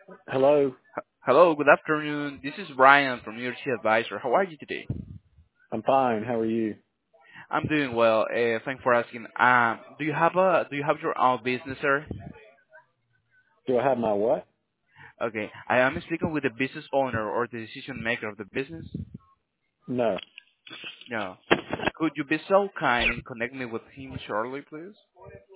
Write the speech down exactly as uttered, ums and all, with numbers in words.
Hello. Hello, good afternoon. This is Ryan from U R C Advisor. How are you today? I'm fine. How are you? I'm doing well. Uh, thanks for asking. Um, do you have a do you have your own business, sir? Do I have my what? Okay, I am speaking with the business owner or the decision maker of the business. No. No. Could you be so kind and connect me with him shortly, please?